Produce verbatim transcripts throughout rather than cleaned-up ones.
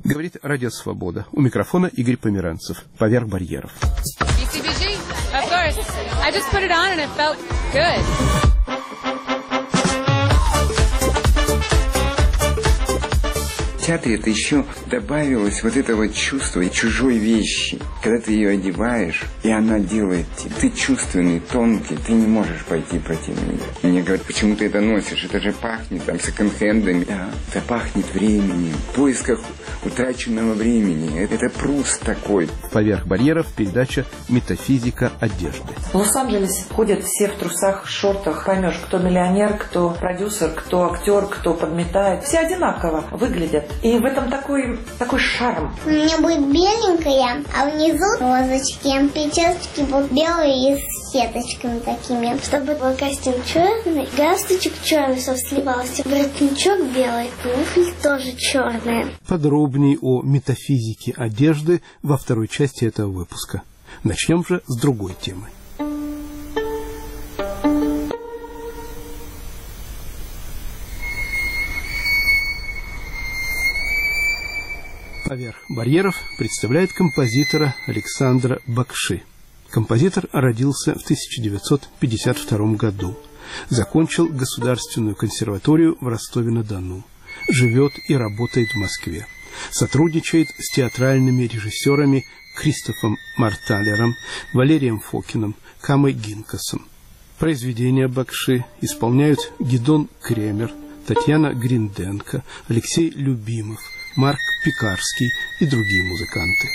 Говорит Радио Свобода. У микрофона Игорь Померанцев. «Поверх барьеров». В театре это еще добавилось вот это вот чувство чужой вещи. Когда ты ее одеваешь, и она делает, ты чувственный, тонкий, ты не можешь пойти против нее. Мне говорят, почему ты это носишь? Это же пахнет там секонд-хендами. Да, это пахнет временем, в поисках утраченного времени. Это, это Пруст такой. «Поверх барьеров» передача «Метафизика одежды». В Лос-Анджелесе ходят все в трусах, шортах. Поймешь, кто миллионер, кто продюсер, кто актер, кто подметает. Все одинаково выглядят. И в этом такой, такой шарм. У меня будет беленькая, а внизу розочки. Причесочки будут белые и с сеточками такими. Чтобы был костюм черный, галстучек черный, чтобы сливался. Воротничок белый, туфли тоже черные. Подробнее о метафизике одежды во второй части этого выпуска. Начнем же с другой темы. «Поверх барьеров» представляет композитора Александра Бакши. Композитор родился в тысяча девятьсот пятьдесят втором году. Закончил Государственную консерваторию в Ростове-на-Дону. Живет и работает в Москве. Сотрудничает с театральными режиссерами Кристофом Марталером, Валерием Фокиным, Камой Гинкасом. Произведения Бакши исполняют Гидон Кремер, Татьяна Гринденко, Алексей Любимов, Марк Пекарский и другие музыканты.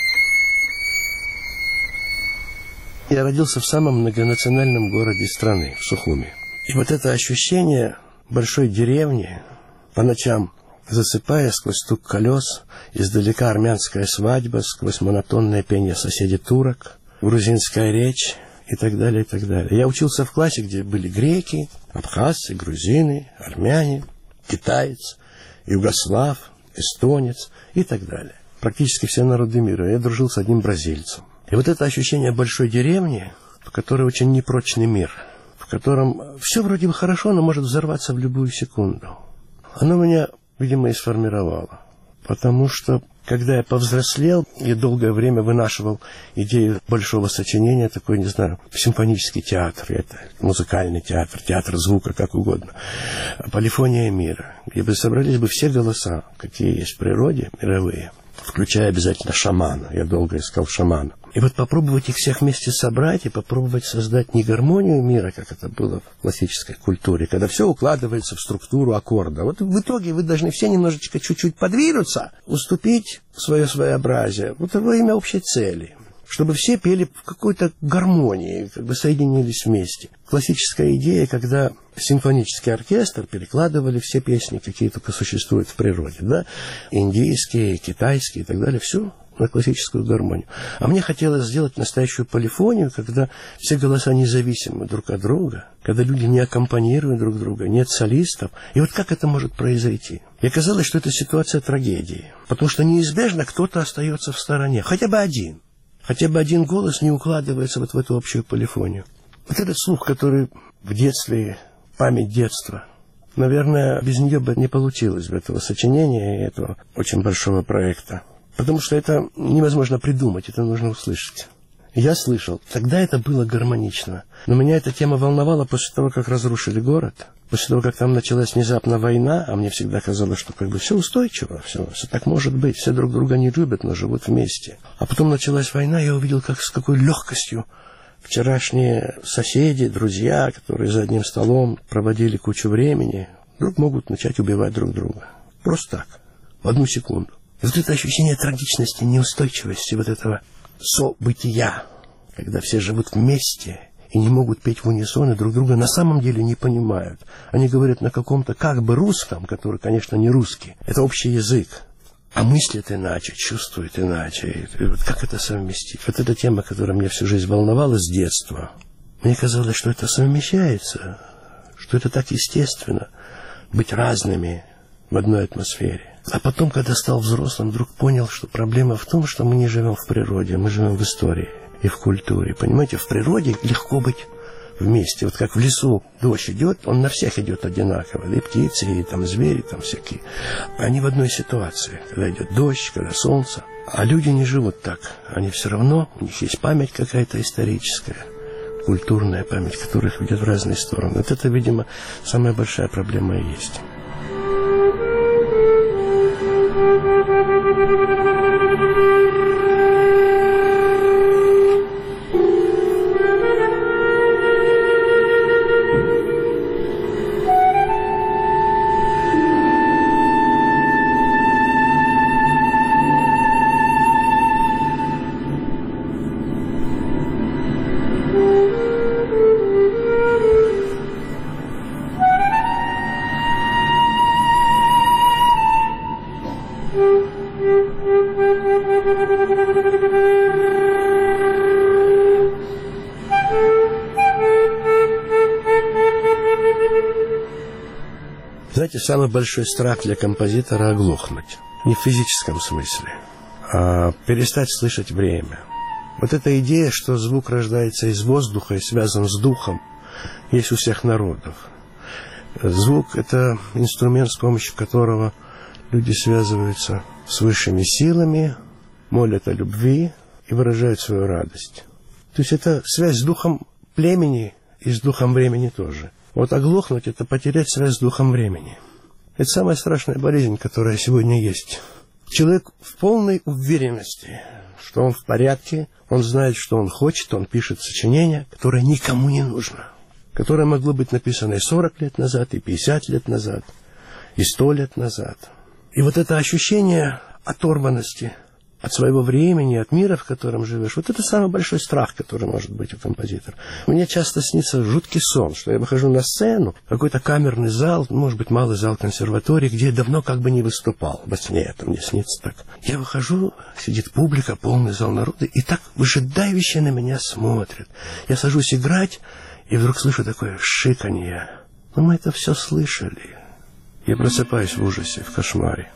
Я родился в самом многонациональном городе страны, в Сухуми. И вот это ощущение большой деревни, по ночам засыпая сквозь стук колес, издалека армянская свадьба, сквозь монотонное пение соседей турок, грузинская речь и так далее, и так далее. Я учился в классе, где были греки, абхазцы, грузины, армяне, китаец, югослав, эстонец и так далее. Практически все народы мира. Я дружил с одним бразильцем. И вот это ощущение большой деревни, в которой очень непрочный мир, в котором все вроде бы хорошо, но может взорваться в любую секунду, оно меня, видимо, и сформировало. Потому что, когда я повзрослел, я долгое время вынашивал идею большого сочинения, такой, не знаю, симфонический театр, это музыкальный театр, театр звука, как угодно, полифония мира, где бы собрались бы все голоса, какие есть в природе, мировые, включая обязательно шамана. Я долго искал шамана. И вот попробовать их всех вместе собрать и попробовать создать не гармонию мира, как это было в классической культуре, когда все укладывается в структуру аккорда. Вот в итоге вы должны все немножечко чуть-чуть подвинуться, уступить свое своеобразие вот во имя общей цели, чтобы все пели в какой-то гармонии, как бы соединились вместе. Классическая идея, когда симфонический оркестр перекладывали все песни, какие только существуют в природе, да, индийские, китайские и так далее, все на классическую гармонию. А мне хотелось сделать настоящую полифонию, когда все голоса независимы друг от друга, когда люди не аккомпанируют друг друга, нет солистов. И вот как это может произойти? И оказалось, что это ситуация трагедии, потому что неизбежно кто-то остается в стороне, хотя бы один. Хотя бы один голос не укладывается вот в эту общую полифонию. Вот этот слух, который в детстве, память детства, наверное, без нее бы не получилось бы этого сочинения и этого очень большого проекта. Потому что это невозможно придумать, это нужно услышать. Я слышал, тогда это было гармонично. Но меня эта тема волновала после того, как разрушили город, после того, как там началась внезапно война, а мне всегда казалось, что как бы все устойчиво, все, все так может быть, все друг друга не любят, но живут вместе. А потом началась война, я увидел, как с какой легкостью вчерашние соседи, друзья, которые за одним столом проводили кучу времени, вдруг могут начать убивать друг друга. Просто так, в одну секунду. И вот это ощущение трагичности, неустойчивости, вот этого события, когда все живут вместе и не могут петь в унисон, и друг друга на самом деле не понимают. Они говорят на каком-то как бы русском, который, конечно, не русский. Это общий язык. А мыслят иначе, чувствуют иначе. И вот как это совместить? Вот эта тема, которая меня всю жизнь волновала с детства. Мне казалось, что это совмещается, что это так естественно, быть разными в одной атмосфере. А потом, когда стал взрослым, вдруг понял, что проблема в том, что мы не живем в природе, мы живем в истории и в культуре. Понимаете, в природе легко быть вместе. Вот как в лесу дождь идет, он на всех идет одинаково. И птицы, и там звери, там всякие. Они в одной ситуации. Когда идет дождь, когда солнце. А люди не живут так. Они все равно, у них есть память какая-то историческая, культурная память, которая их ведет в разные стороны. Вот это, видимо, самая большая проблема и есть. Знаете, самый большой страх для композитора — оглохнуть. Не в физическом смысле, а перестать слышать время. Вот эта идея, что звук рождается из воздуха и связан с духом, есть у всех народов. Звук — это инструмент, с помощью которого люди связываются с высшими силами, молят о любви и выражают свою радость. То есть это связь с духом племени и с духом времени тоже. Вот оглохнуть — это потерять связь с духом времени. Это самая страшная болезнь, которая сегодня есть. Человек в полной уверенности, что он в порядке, он знает, что он хочет, он пишет сочинение, которое никому не нужно, которое могло быть написано и сорок лет назад, и пятьдесят лет назад, и сто лет назад. И вот это ощущение оторванности от своего времени, от мира, в котором живешь, вот это самый большой страх, который может быть у композитора. Мне часто снится жуткий сон, что я выхожу на сцену, какой-то камерный зал, может быть, малый зал консерватории, где я давно как бы не выступал. Во сне это мне снится так. Я выхожу, сидит публика, полный зал народа, и так выжидающе на меня смотрят. Я сажусь играть, и вдруг слышу такое шиканье. Но мы это все слышали. Я просыпаюсь в ужасе, в кошмаре.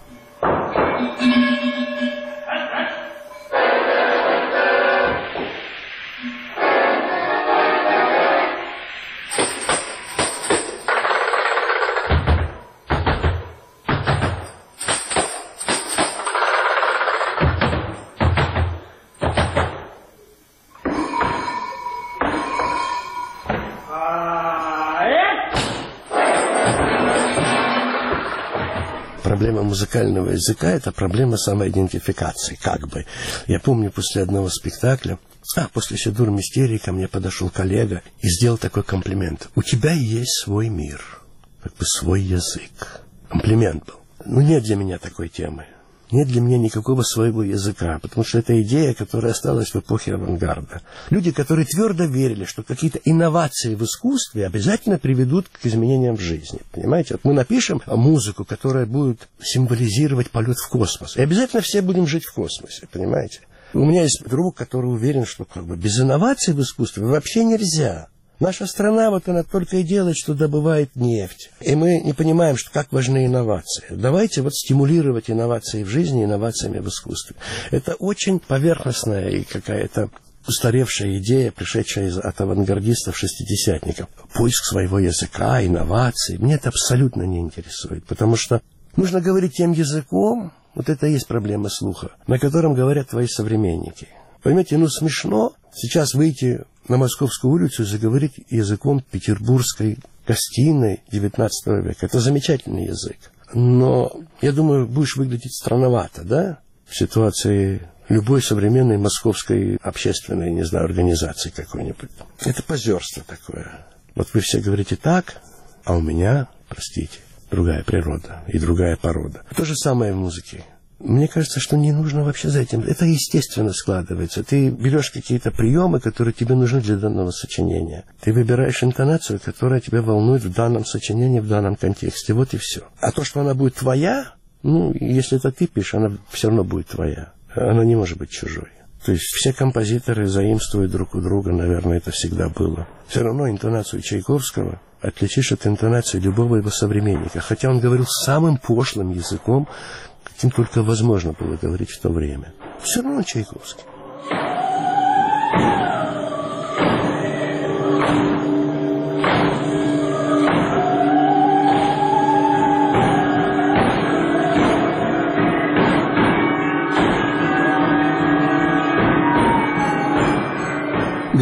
Проблема музыкального языка — это проблема самоидентификации, как бы. Я помню, после одного спектакля, а, после «Сидур Мистерии» ко мне подошел коллега и сделал такой комплимент. У тебя есть свой мир, как бы свой язык. Комплимент был. Ну, нет для меня такой темы. Нет для меня никакого своего языка, потому что это идея, которая осталась в эпохе авангарда. Люди, которые твердо верили, что какие-то инновации в искусстве обязательно приведут к изменениям в жизни. Понимаете? Вот мы напишем музыку, которая будет символизировать полет в космос. И обязательно все будем жить в космосе, понимаете? У меня есть друг, который уверен, что как бы без инноваций в искусстве вообще нельзя. Наша страна, вот она только и делает, что добывает нефть. И мы не понимаем, что как важны инновации. Давайте вот стимулировать инновации в жизни, инновациями в искусстве. Это очень поверхностная и какая-то устаревшая идея, пришедшая из, от авангардистов-шестидесятников. Поиск своего языка, инноваций. Мне это абсолютно не интересует, потому что нужно говорить тем языком, вот это и есть проблема слуха, на котором говорят твои современники. Понимаете, ну смешно сейчас выйти на Московскую улицу и заговорить языком петербургской гостиной девятнадцатого века. Это замечательный язык. Но, я думаю, будешь выглядеть странновато, да? В ситуации любой современной московской общественной, не знаю, организации какой-нибудь. Это позерство такое. Вот вы все говорите так, а у меня, простите, другая природа и другая порода. То же самое в музыке. Мне кажется, что не нужно вообще за этим. Это естественно складывается. Ты берешь какие-то приемы, которые тебе нужны для данного сочинения. Ты выбираешь интонацию, которая тебя волнует в данном сочинении, в данном контексте. Вот и все. А то, что она будет твоя, ну, если это ты пишешь, она все равно будет твоя. Она не может быть чужой. То есть все композиторы заимствуют друг у друга, наверное, это всегда было. Все равно интонацию Чайковского отличишь от интонации любого его современника. Хотя он говорил самым пошлым языком, каким только возможно было говорить в то время. Все равно Чайковский.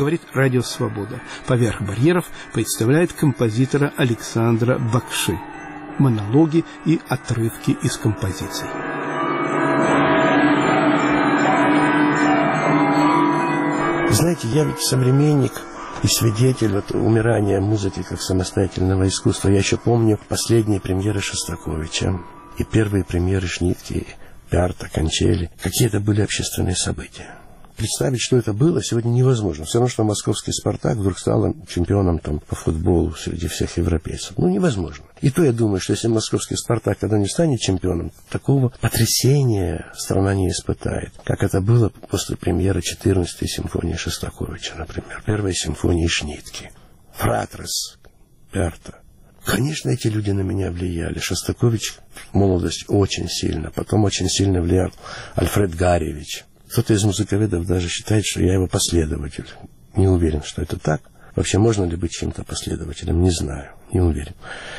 говорит Радио Свобода. «Поверх барьеров» представляет композитора Александра Бакши. Монологи и отрывки из композиций. Знаете, я ведь современник и свидетель вот умирания музыки как самостоятельного искусства. Я еще помню последние премьеры Шостаковича и первые премьеры Шнитке, Пярта, Кончели. Какие это были общественные события. Представить, что это было, сегодня невозможно. Все равно, что московский «Спартак» вдруг стал чемпионом там, по футболу среди всех европейцев. Ну, невозможно. И то я думаю, что если московский «Спартак» когда не станет чемпионом, такого потрясения страна не испытает, как это было после премьеры четырнадцатой симфонии Шостаковича, например, первой симфонии Шнитке, Фратрес, Пярта. Конечно, эти люди на меня влияли. Шостакович в молодости очень сильно, потом очень сильно влиял Альфред Гарьевич. Кто-то из музыковедов даже считает, что я его последователь. Не уверен, что это так. Вообще, можно ли быть чьим-то последователем? Не знаю, не уверен.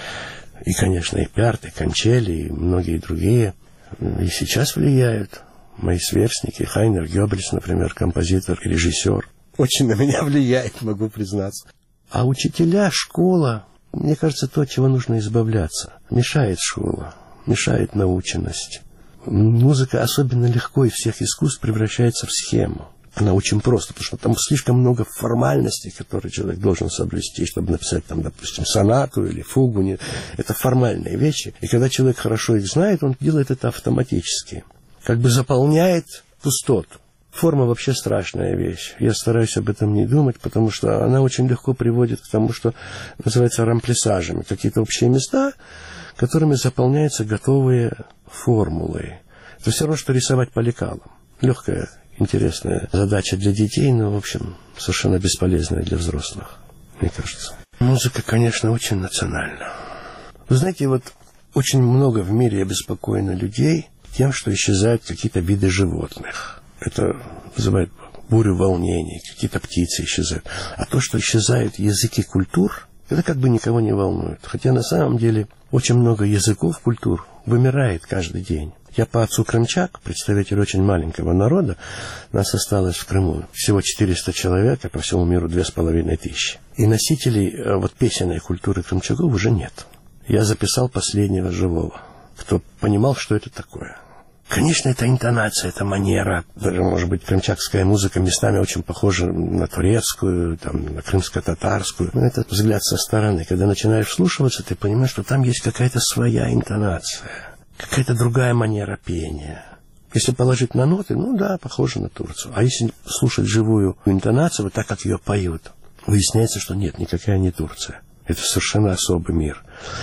И, конечно, и Пярт, и Кончели, и многие другие и сейчас влияют. Мои сверстники, Хайнер Гёббельс, например, композитор и режиссер, очень на меня влияет, могу признаться. А учителя, школа, мне кажется, то, от чего нужно избавляться. Мешает школа, мешает наученность. Музыка особенно легко из всех искусств превращается в схему. Она очень проста, потому что там слишком много формальностей, которые человек должен соблюсти, чтобы написать, там, допустим, сонату или фугу. Это формальные вещи. И когда человек хорошо их знает, он делает это автоматически. Как бы заполняет пустоту. Форма вообще страшная вещь. Я стараюсь об этом не думать, потому что она очень легко приводит к тому, что называется рамплисажами. Какие-то общие места, которыми заполняются готовые формулы. Это все равно, что рисовать по лекалам. Легкая, интересная задача для детей, но, в общем, совершенно бесполезная для взрослых, мне кажется. Музыка, конечно, очень национальна. Вы знаете, вот очень много в мире обеспокоено людей тем, что исчезают какие-то виды животных. Это вызывает бурю волнений, какие-то птицы исчезают. А то, что исчезают языки культур, это как бы никого не волнует. Хотя на самом деле очень много языков, культур вымирает каждый день. Я по отцу крымчак, представитель очень маленького народа. Нас осталось в Крыму всего четыреста человек, а по всему миру две с половиной тысячи. И носителей вот песенной культуры крымчаков уже нет. Я записал последнего живого, кто понимал, что это такое. Конечно, это интонация, это манера. Даже, может быть, крымчакская музыка местами очень похожа на турецкую, там, на крымско-татарскую. Но это взгляд со стороны. Когда начинаешь вслушиваться, ты понимаешь, что там есть какая-то своя интонация, какая-то другая манера пения. Если положить на ноты, ну да, похоже на Турцию. А если слушать живую интонацию, вот так, как ее поют, выясняется, что нет, никакая не Турция. Это совершенно особый мир.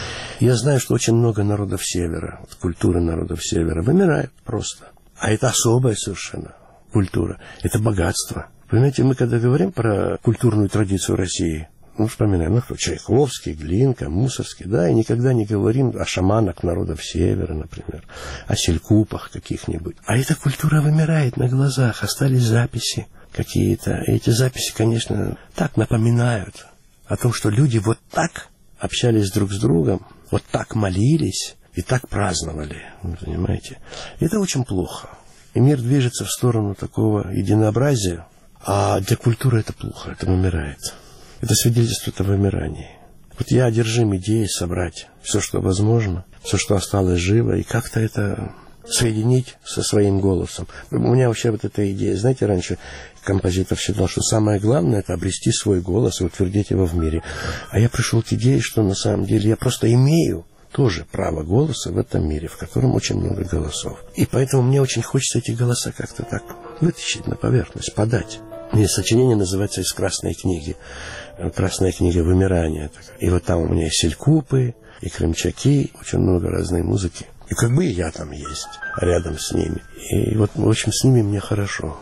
Я знаю, что очень много народов Севера, культуры народов Севера вымирает просто. А это особая совершенно культура. Это богатство. Понимаете, мы когда говорим про культурную традицию России, ну, вспоминаем, ну, кто, Чайковский, Глинка, Мусорский, да, и никогда не говорим о шаманах народов Севера, например, о селькупах каких-нибудь. А эта культура вымирает на глазах, остались записи какие-то. И эти записи, конечно, так напоминают о том, что люди вот так общались друг с другом, вот так молились и так праздновали, вы понимаете. Это очень плохо. И мир движется в сторону такого единообразия, а для культуры это плохо, это вымирает. Это свидетельствует о вымирании. Вот я одержим идеей собрать все, что возможно, все, что осталось живо, и как-то это соединить со своим голосом. У меня вообще вот эта идея, знаете, раньше композитор считал, что самое главное — это обрести свой голос и утвердить его в мире. А я пришел к идее, что на самом деле я просто имею тоже право голоса в этом мире, в котором очень много голосов. И поэтому мне очень хочется эти голоса как-то так вытащить на поверхность, подать. И сочинение называется «Из красной книги». «Красная книга вымирания». И вот там у меня и селькупы, и крымчаки, очень много разной музыки. И как бы и я там есть, рядом с ними. И вот, в общем, с ними мне хорошо.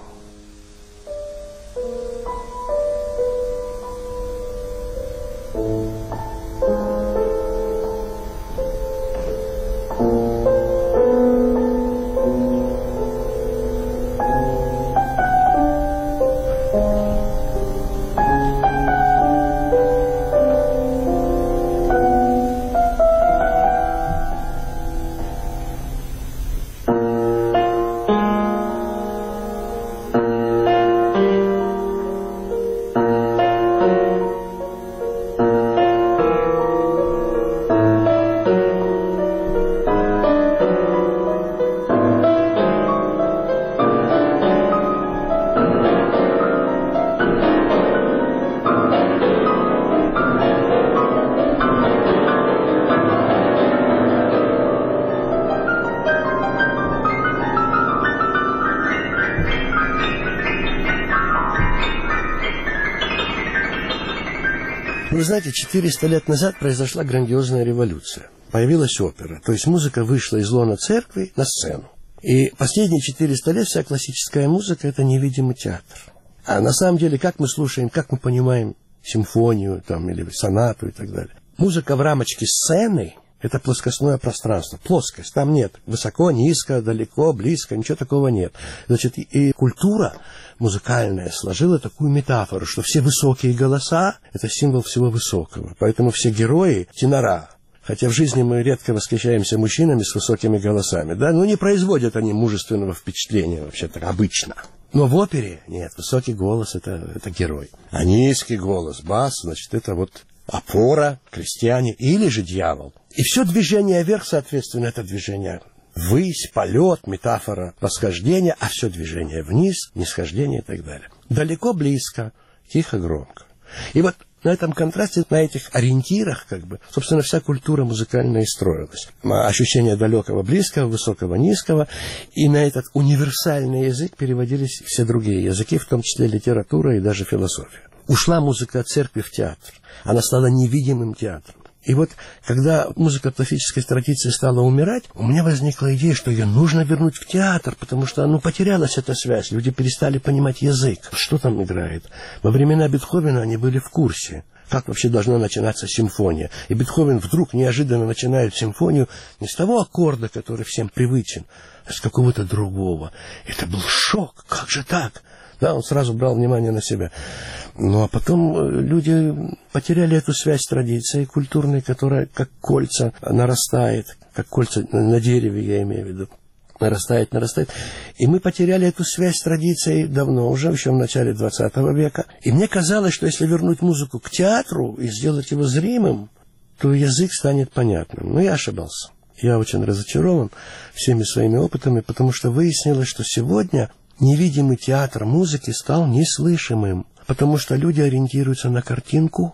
Вы знаете, четыреста лет назад произошла грандиозная революция. Появилась опера, то есть музыка вышла из лона церкви на сцену. И последние четыреста лет вся классическая музыка – это невидимый театр. А на самом деле, как мы слушаем, как мы понимаем симфонию там, или сонату и так далее. Музыка в рамочке сцены – это плоскостное пространство, плоскость. Там нет высоко, низко, далеко, близко, ничего такого нет. Значит, и культура музыкальная сложила такую метафору, что все высокие голоса – это символ всего высокого. Поэтому все герои – тенора. Хотя в жизни мы редко восхищаемся мужчинами с высокими голосами, да, но не производят они мужественного впечатления вообще-то обычно. Но в опере нет, высокий голос это, это герой. А низкий голос, бас, значит, это вот опора, крестьяне или же дьявол. И все движение вверх, соответственно, это движение ввысь, полет, метафора восхождения, а все движение вниз, нисхождение и так далее. Далеко, близко, тихо, громко. И вот на этом контрасте, на этих ориентирах, как бы, собственно, вся культура музыкальная и строилась. Ощущение далекого, близкого, высокого, низкого. И на этот универсальный язык переводились все другие языки, в том числе литература и даже философия. Ушла музыка от церкви в театр. Она стала невидимым театром. И вот, когда музыка классической традиции стала умирать, у меня возникла идея, что ее нужно вернуть в театр, потому что, ну, потерялась эта связь, люди перестали понимать язык, что там играет. Во времена Бетховена они были в курсе, как вообще должна начинаться симфония. И Бетховен вдруг неожиданно начинает симфонию не с того аккорда, который всем привычен, а с какого-то другого. Это был шок, как же так? Да, он сразу брал внимание на себя. Ну, а потом люди потеряли эту связь с традицией культурной, которая как кольца нарастает, как кольца на дереве, я имею в виду, нарастает, нарастает. И мы потеряли эту связь с традицией давно уже, еще в начале двадцатого века. И мне казалось, что если вернуть музыку к театру и сделать его зримым, то язык станет понятным. Но я ошибался. Я очень разочарован всеми своими опытами, потому что выяснилось, что сегодня невидимый театр музыки стал неслышимым, потому что люди ориентируются на картинку,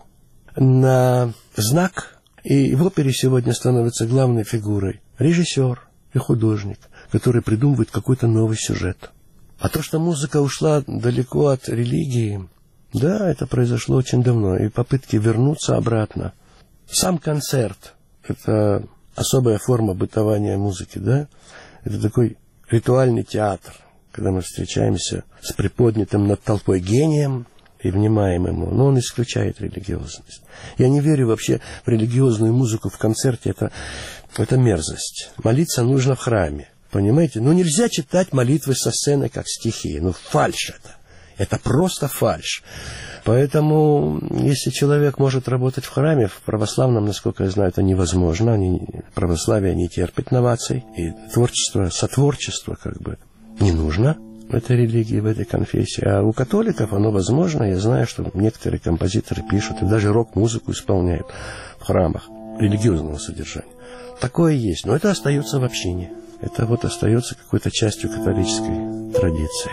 на знак, и в опере сегодня становится главной фигурой режиссер и художник, который придумывает какой-то новый сюжет. А то, что музыка ушла далеко от религии, да, это произошло очень давно, и попытки вернуться обратно. Сам концерт – это особая форма бытования музыки, да, это такой ритуальный театр, когда мы встречаемся с приподнятым над толпой гением и внимаем ему, но он исключает религиозность. Я не верю вообще в религиозную музыку в концерте, это, это мерзость. Молиться нужно в храме, понимаете? Ну нельзя читать молитвы со сцены как стихи, ну фальшь это, это просто фальшь. Поэтому, если человек может работать в храме, в православном, насколько я знаю, это невозможно, они, православие не терпит новаций, и творчество, сотворчество как бы не нужно в этой религии, в этой конфессии. А у католиков оно возможно. Я знаю, что некоторые композиторы пишут и даже рок-музыку исполняют в храмах религиозного содержания. Такое есть, но это остается в общине. Это вот остается какой-то частью католической традиции.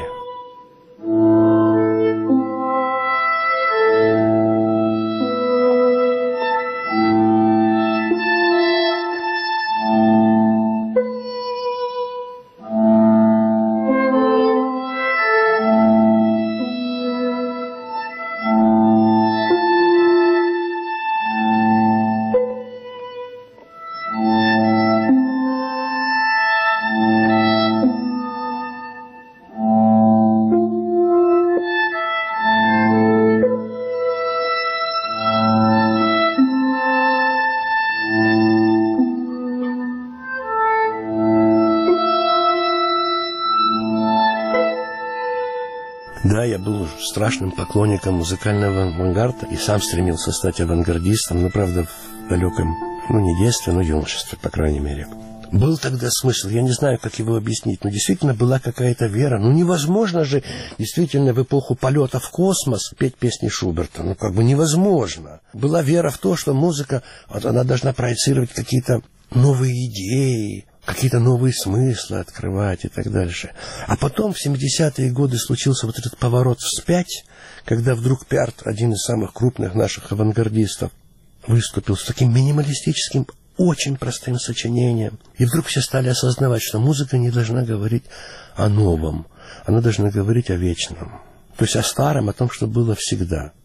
Да, я был страшным поклонником музыкального авангарда и сам стремился стать авангардистом, но, правда, в далеком, ну, не детстве, но юношестве, по крайней мере. Был тогда смысл, я не знаю, как его объяснить, но действительно была какая-то вера. Ну, невозможно же действительно в эпоху полета в космос петь песни Шуберта. Ну, как бы невозможно. Была вера в то, что музыка, вот, она должна проецировать какие-то новые идеи, какие-то новые смыслы открывать и так дальше. А потом в семидесятые годы случился вот этот поворот вспять, когда вдруг Пярт, один из самых крупных наших авангардистов, выступил с таким минималистическим, очень простым сочинением. И вдруг все стали осознавать, что музыка не должна говорить о новом, она должна говорить о вечном. То есть о старом, о том, что было всегда.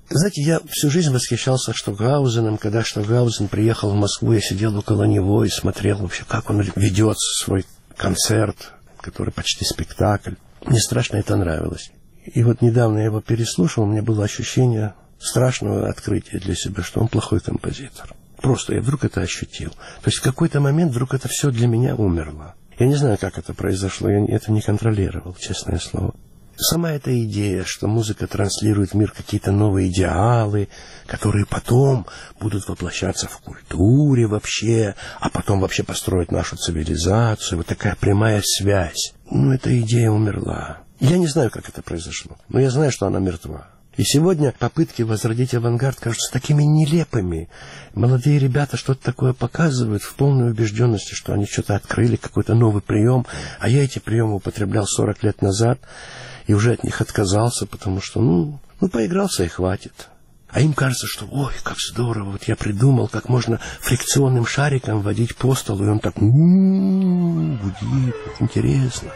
Знаете, я всю жизнь восхищался Штокгаузеном. Когда Штокгаузен приехал в Москву, я сидел около него и смотрел вообще, как он ведет свой концерт, который почти спектакль. Мне страшно это нравилось. И вот недавно я его переслушал, у меня было ощущение страшного открытия для себя, что он плохой композитор. Просто я вдруг это ощутил. То есть в какой-то момент вдруг это все для меня умерло. Я не знаю, как это произошло, я это не контролировал, честное слово. Сама эта идея, что музыка транслирует в мир какие-то новые идеалы, которые потом будут воплощаться в культуре вообще, а потом вообще построить нашу цивилизацию, вот такая прямая связь. Ну, эта идея умерла. Я не знаю, как это произошло, но я знаю, что она мертва. И сегодня попытки возродить авангард кажутся такими нелепыми. Молодые ребята что-то такое показывают в полной убежденности, что они что-то открыли, какой-то новый прием, а я эти приемы употреблял сорок лет назад и уже от них отказался, потому что, ну, ну поигрался и хватит. А им кажется, что, ой, как здорово, вот я придумал, как можно фрикционным шариком водить по столу, и он так м-м-м, гудит, вот интересно.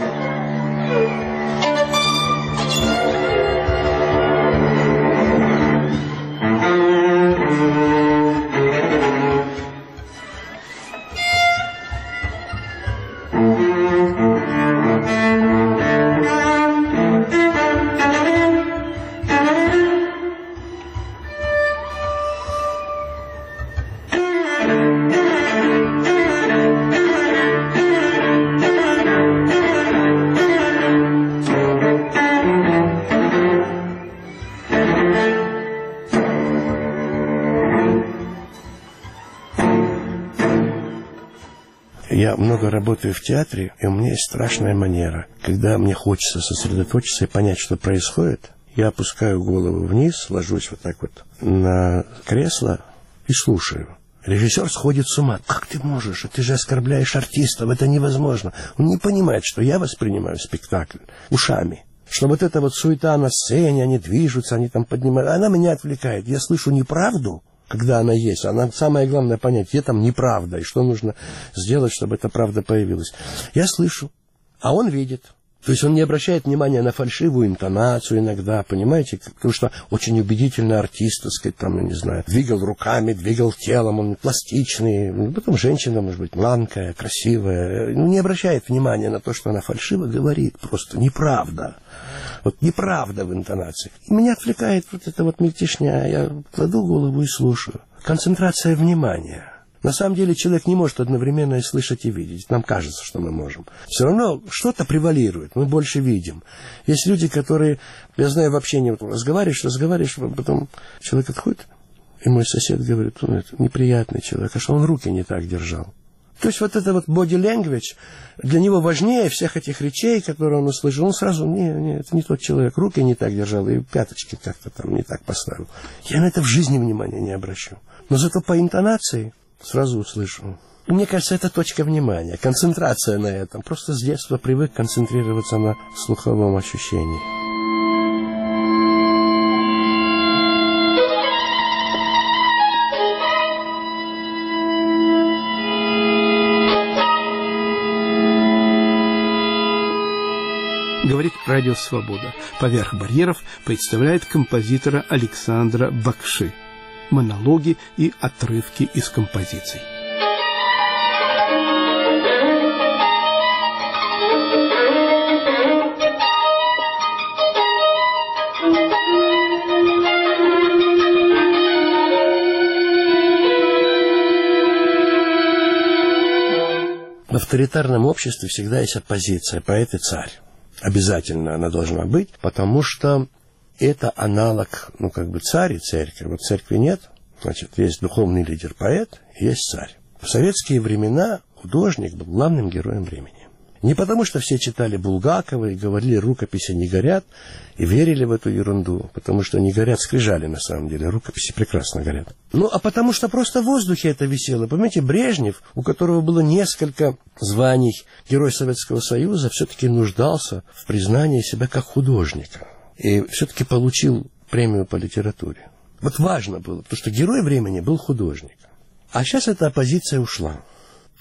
Я много работаю в театре, и у меня есть страшная манера. Когда мне хочется сосредоточиться и понять, что происходит, я опускаю голову вниз, ложусь вот так вот на кресло и слушаю. Режиссер сходит с ума. Как ты можешь? Ты же оскорбляешь артистов, это невозможно. Он не понимает, что я воспринимаю спектакль ушами. Что вот эта вот суета на сцене, они движутся, они там поднимают. Она меня отвлекает. Я слышу неправду, когда она есть. Она, самое главное понять, где там неправда, и что нужно сделать, чтобы эта правда появилась. Я слышу, а он видит. То есть он не обращает внимания на фальшивую интонацию иногда, понимаете? Потому что очень убедительный артист, так сказать, там, я не знаю, двигал руками, двигал телом, он пластичный. Потом женщина, может быть, мланкая, красивая. Ну, не обращает внимания на то, что она фальшиво говорит. Просто неправда. Вот неправда в интонации. И меня отвлекает вот эта вот мельтешня. Я кладу голову и слушаю. Концентрация внимания. На самом деле человек не может одновременно и слышать, и видеть. Нам кажется, что мы можем. Все равно что-то превалирует, мы больше видим. Есть люди, которые, я знаю, вообще не разговариваешь, разговариваешь, потом человек отходит, и мой сосед говорит, ну, это неприятный человек, а что он руки не так держал. То есть вот это вот body language для него важнее всех этих речей, которые он услышал. Он сразу, не, не, это не тот человек, руки не так держал, и пяточки как-то там не так поставил. Я на это в жизни внимания не обращу. Но зато по интонации сразу услышу. И мне кажется, это точка внимания, концентрация на этом. Просто с детства привык концентрироваться на слуховом ощущении. Говорит Радио Свобода. Поверх барьеров представляет композитора Александра Бакши. Монологи и отрывки из композиций. В авторитарном обществе всегда есть оппозиция, поэт и царь. Обязательно она должна быть, потому что это аналог, ну, как бы царь и церковь. Вот церкви нет, значит, есть духовный лидер поэт, есть царь. В советские времена художник был главным героем времени. Не потому, что все читали Булгакова и говорили, рукописи не горят, и верили в эту ерунду, потому что не горят скрижали, на самом деле, рукописи прекрасно горят. Ну, а потому что просто в воздухе это висело. Понимаете, Брежнев, у которого было несколько званий Герой Советского Союза, все-таки нуждался в признании себя как художника. И все-таки получил премию по литературе. Вот важно было, потому что герой времени был художник. А сейчас эта оппозиция ушла.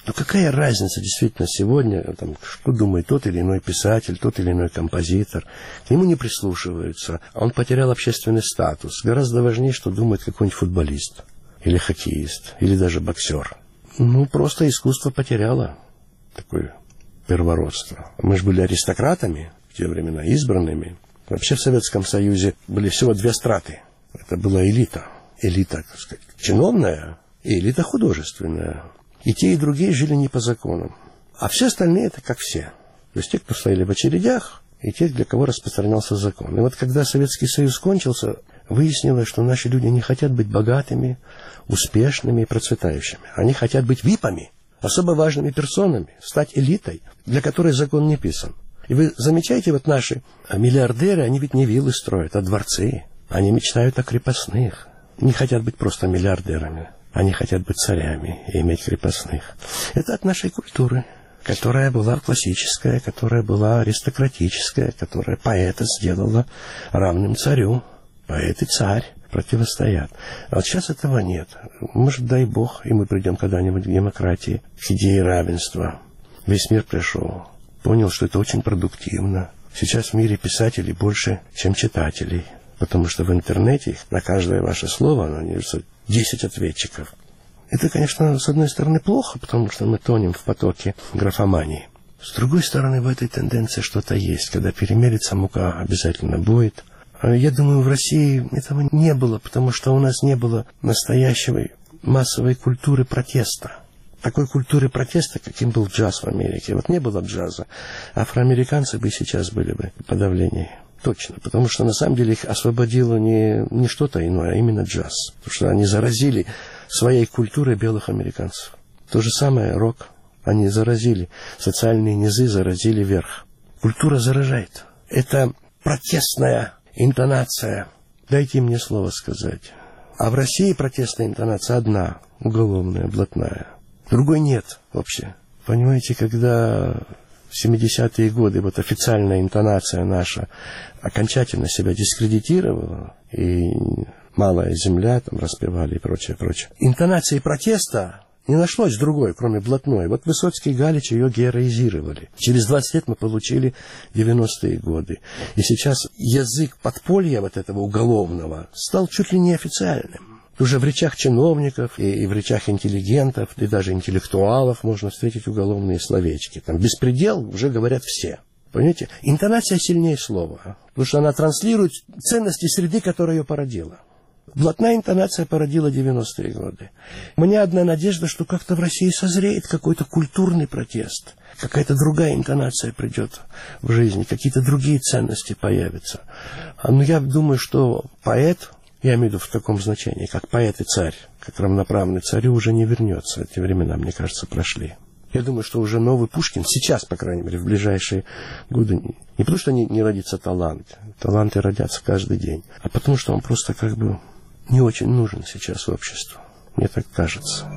Но какая разница действительно сегодня, там, что думает тот или иной писатель, тот или иной композитор. К нему не прислушиваются, а он потерял общественный статус. Гораздо важнее, что думает какой-нибудь футболист, или хоккеист, или даже боксер. Ну, просто искусство потеряло такое первородство. Мы же были аристократами в те времена, избранными. Вообще в Советском Союзе были всего две страты. Это была элита. Элита, так сказать, чиновная и элита художественная. И те, и другие жили не по законам. А все остальные это как все. То есть те, кто стояли в очередях, и те, для кого распространялся закон. И вот когда Советский Союз кончился, выяснилось, что наши люди не хотят быть богатыми, успешными и процветающими. Они хотят быть випами, особо важными персонами, стать элитой, для которой закон не писан. И вы замечаете, вот наши миллиардеры, они ведь не виллы строят, а дворцы. Они мечтают о крепостных. Не хотят быть просто миллиардерами. Они хотят быть царями и иметь крепостных. Это от нашей культуры, которая была классическая, которая была аристократическая, которая поэта сделала равным царю. Поэт и царь противостоят. А вот сейчас этого нет. Может, дай бог, и мы придем когда-нибудь к демократии, к идее равенства. Весь мир пришел, понял, что это очень продуктивно. Сейчас в мире писателей больше, чем читателей. Потому что в интернете на каждое ваше слово найдется десять ответчиков. Это, конечно, с одной стороны плохо, потому что мы тонем в потоке графомании. С другой стороны, в этой тенденции что-то есть. Когда перемелется мука, обязательно будет. Я думаю, в России этого не было, потому что у нас не было настоящей массовой культуры протеста. Такой культуры протеста, каким был джаз в Америке. Вот не было джаза. Афроамериканцы бы сейчас были бы в подавлении. Точно, потому что на самом деле их освободило не, не что-то иное, а именно джаз. Потому что они заразили своей культурой белых американцев. То же самое рок. Они заразили, социальные низы заразили верх. Культура заражает. Это протестная интонация. Дайте мне слово сказать. А в России протестная интонация одна, уголовная, блатная. Другой нет вообще. Понимаете, когда в семидесятые годы вот официальная интонация наша окончательно себя дискредитировала, и «Малая земля» там распевали и прочее, прочее. Интонации протеста не нашлось другой, кроме блатной. Вот Высоцкий и Галич ее героизировали. Через двадцать лет мы получили девяностые годы. И сейчас язык подполья вот этого уголовного стал чуть ли не официальным. Уже в речах чиновников и, и в речах интеллигентов, и даже интеллектуалов можно встретить уголовные словечки. Там «беспредел» уже говорят все. Понимаете? Интонация сильнее слова, потому что она транслирует ценности среды, которая ее породила. Блатная интонация породила девяностые годы. У меня одна надежда, что как-то в России созреет какой-то культурный протест. Какая-то другая интонация придет в жизнь, какие-то другие ценности появятся. Но я думаю, что поэт, я имею в виду в таком значении, как поэт и царь, как равноправный царю, уже не вернется. Эти времена, мне кажется, прошли. Я думаю, что уже новый Пушкин, сейчас, по крайней мере, в ближайшие годы, не потому что не, не родится талант, таланты родятся каждый день, а потому что он просто как бы не очень нужен сейчас обществу. Мне так кажется.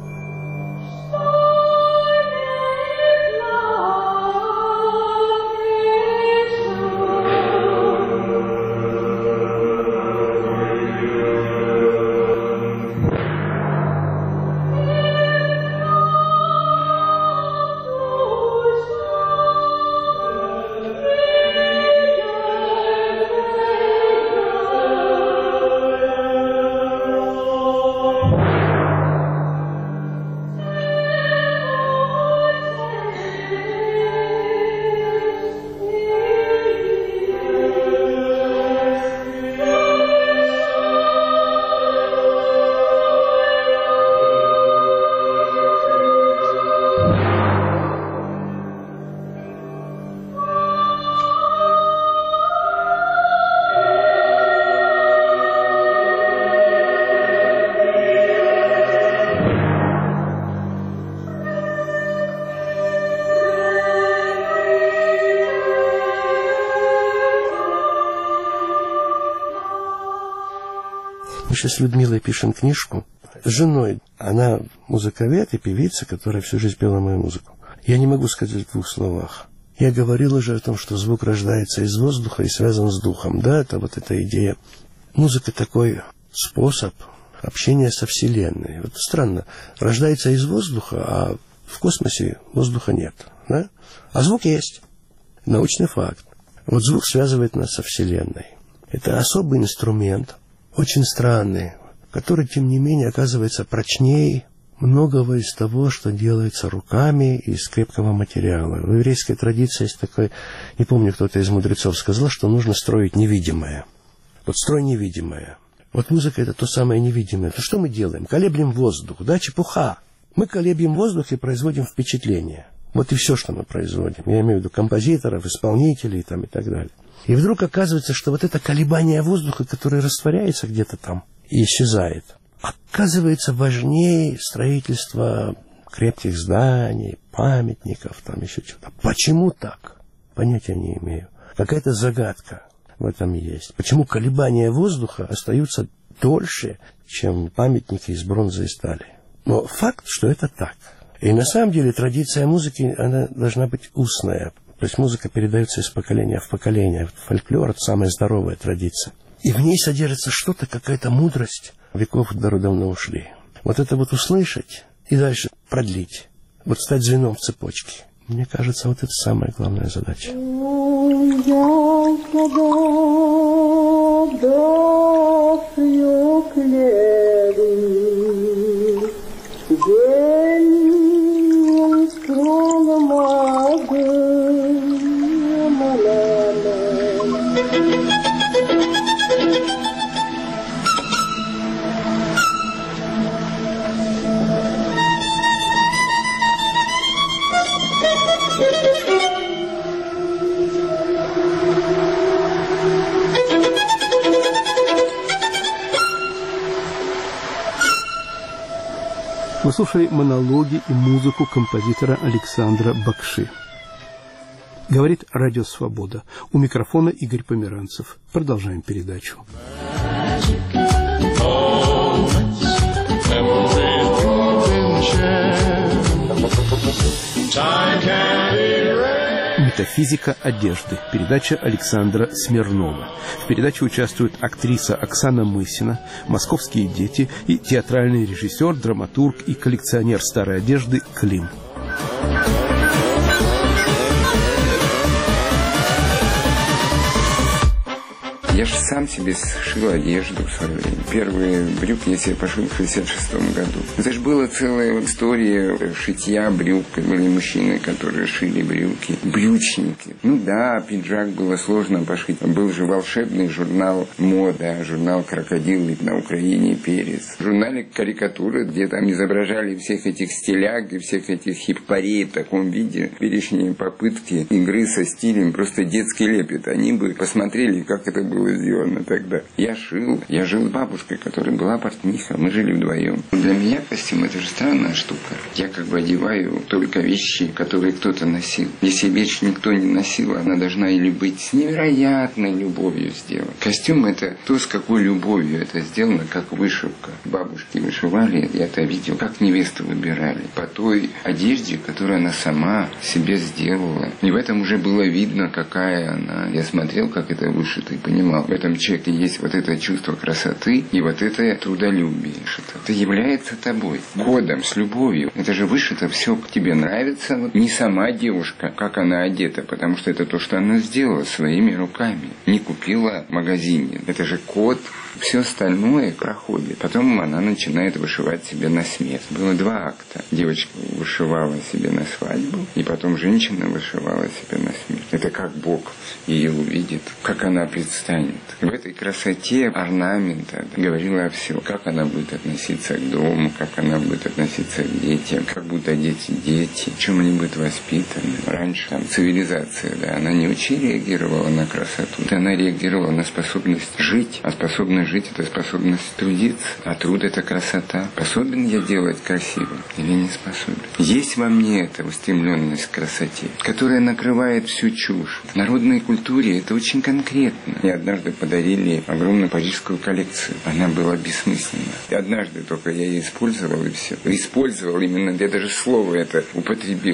Мы сейчас с Людмилой пишем книжку с женой. Она музыковед и певица, которая всю жизнь пела мою музыку. Я не могу сказать в двух словах. Я говорил уже о том, что звук рождается из воздуха и связан с духом. Да, это вот эта идея. Музыка такой способ общения со Вселенной. Вот странно. Рождается из воздуха, а В космосе воздуха нет, да? А звук есть. Научный факт. Вот звук связывает нас со Вселенной. Это особый инструмент, очень странный, который, тем не менее, оказывается прочнее многого из того, что делается руками из крепкого материала. В еврейской традиции есть такой, не помню, кто-то из мудрецов сказал, что нужно строить невидимое. Вот строй невидимое. Вот музыка — это то самое невидимое. То что мы делаем? Колеблем воздух, да, чепуха. Мы колеблем воздух и производим впечатление. Вот и все, что мы производим. Я имею в виду композиторов, исполнителей там, и так далее. И вдруг оказывается, что вот это колебание воздуха, которое растворяется где-то там и исчезает, оказывается важнее строительства крепких зданий, памятников, там еще что-то. Почему так? Понятия не имею. Какая-то загадка в этом есть. Почему колебания воздуха остаются дольше, чем памятники из бронзы и стали? Но факт, что это так. И на самом деле традиция музыки, она должна быть устная. То есть музыка передается из поколения в поколение. Фольклор — это самая здоровая традиция. И в ней содержится что-то, какая-то мудрость. Веков давно ушли. Вот это вот услышать и дальше продлить. Вот стать звеном в цепочке. Мне кажется, вот это самая главная задача. Вы слушали монологи и музыку композитора Александра Бакши. Говорит Радио Свобода. У микрофона Игорь Померанцев. Продолжаем передачу. Метафизика одежды. Передача Александра Смирнова. В передаче участвуют актриса Оксана Мысина, московские дети и театральный режиссер, драматург и коллекционер старой одежды Клим. Я же сам себе сшил одежду в свое время. Первые брюки я себе пошил в шестьдесят шестом году. Это же была целая история шитья брюк. Были мужчины, которые шили брюки. Брючники. Ну да, пиджак было сложно пошить. Был же волшебный журнал «Мода», журнал «Крокодил» на Украине «Перец». В журнале карикатуры, где там изображали всех этих стиляг и всех этих хиппарей в таком виде. Перечни попытки игры со стилем, просто детский лепет. Они бы посмотрели, как это было сделано тогда. Я шил. Я жил с бабушкой, которая была портниха. Мы жили вдвоем. Для меня костюм — это же странная штука. Я как бы одеваю только вещи, которые кто-то носил. Если вещь никто не носил, она должна или быть с невероятной любовью сделана. Костюм — это то, с какой любовью это сделано, как вышивка. Бабушки вышивали, я это видел, как невесту выбирали. По той одежде, которую она сама себе сделала. И в этом уже было видно, какая она. Я смотрел, как это вышито, и понимал, в этом человеке есть вот это чувство красоты и вот это трудолюбие. Это является тобой, кодом, с любовью. Это же вышито все, к тебе нравится. Вот не сама девушка, как она одета, потому что это то, что она сделала своими руками. Не купила в магазине. Это же код. Все остальное проходит. Потом она начинает вышивать себе на смерть. Было два акта. Девочка вышивала себе на свадьбу, и потом женщина вышивала себе на смерть. Это как Бог ее увидит, как она предстанет. В этой красоте орнамента говорила о всем. Как она будет относиться к дому, как она будет относиться к детям, как будут одеты дети, в чем они будут воспитаны. Раньше там цивилизация, да, она не очень реагировала на красоту. Она реагировала на способность жить, а способность жить — это способность трудиться, а труд — это красота. Способен я делать красиво или не способен? Есть во мне эта устремленность к красоте, которая накрывает всю чушь. В народной культуре это очень конкретно. Мне однажды подарили огромную парижскую коллекцию. Она была бессмысленна. И однажды только я ее использовал, и все. Использовал именно, я даже слово это употребил.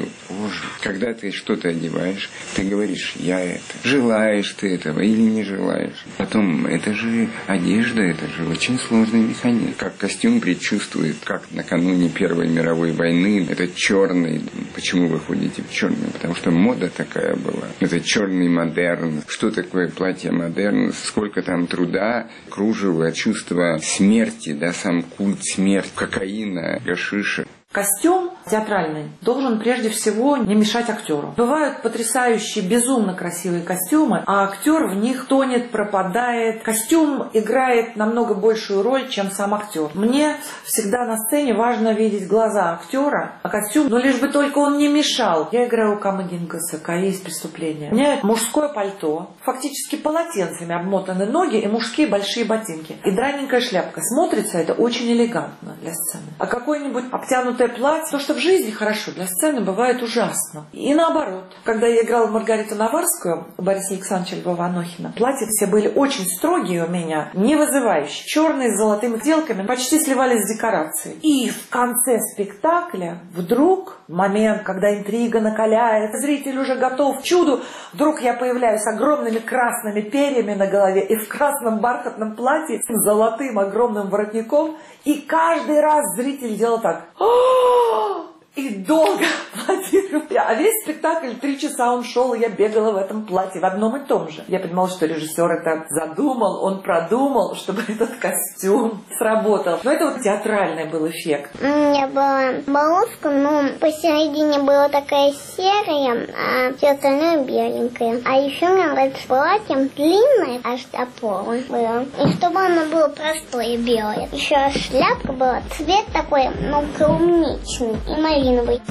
тоже. Когда ты что-то одеваешь, ты говоришь: я это. Желаешь ты этого или не желаешь. Потом, это же одежда, это же очень сложный механизм. Как костюм предчувствует, как накануне Первой мировой войны, это черный. Почему вы ходите в черный? Потому что мода такая была. Это черный модерн. Что такое платье модерн? Сколько там труда, кружева, чувство смерти, да, сам культ смерти, кокаина, гашиша. Костюм театральный должен прежде всего не мешать актеру. Бывают потрясающие, безумно красивые костюмы, а актер в них тонет, пропадает. Костюм играет намного большую роль, чем сам актер. Мне всегда на сцене важно видеть глаза актера, а костюм, ну лишь бы только он не мешал. Я играю у Камагингаса, КАИ из преступления. У меня мужское пальто, фактически полотенцами обмотаны ноги и мужские большие ботинки. И драненькая шляпка. Смотрится это очень элегантно для сцены. А какой-нибудь обтянутый платье, то, что в жизни хорошо, для сцены бывает ужасно. И наоборот. Когда я играла Маргариту Наварскую, Бориса Александровича Львова-Анохина, платья все были очень строгие у меня, не вызывающие. Черные с золотыми отделками, почти сливались с декорацией. И в конце спектакля вдруг, в момент, когда интрига накаляется, зритель уже готов к чуду, вдруг я появляюсь с огромными красными перьями на голове и в красном бархатном платье с золотым огромным воротником. И каждый раз зритель делал так. И долго аплодировали. А весь спектакль, три часа он шел, и я бегала в этом платье, в одном и том же. Я понимала, что режиссер это задумал, он продумал, чтобы этот костюм сработал. Но это вот театральный был эффект. У меня была полоска, но посередине была такая серая, а все остальное беленькое. А еще у меня вот платье длинное, аж до пола было. И чтобы оно было простое белое. Еще шляпка была, цвет такой, ну, клубничный и малиновый.